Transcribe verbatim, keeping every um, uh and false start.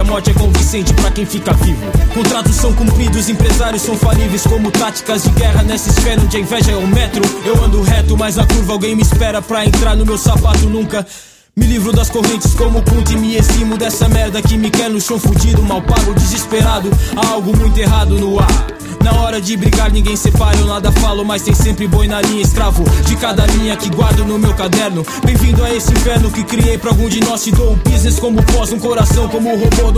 morte é convincente pra quem fica vivo. Contratos são cumpridos, empresários são falíveis, como táticas de guerra nessa esfera onde a inveja é o metro. Eu ando reto, mas na curva alguém me espera pra entrar no meu sapato. Nunca me livro das correntes como Kunti, me eximo dessa merda que me quer no chão fudido, mal pago, desesperado. Há algo muito errado no ar. Na hora de brigar ninguém separa, eu nada falo, mas tem sempre boi na linha, escravo de cada linha que guardo no meu caderno. Bem-vindo a esse inferno que criei pra algum de nós. Te dou um business como pós, um coração como um robô.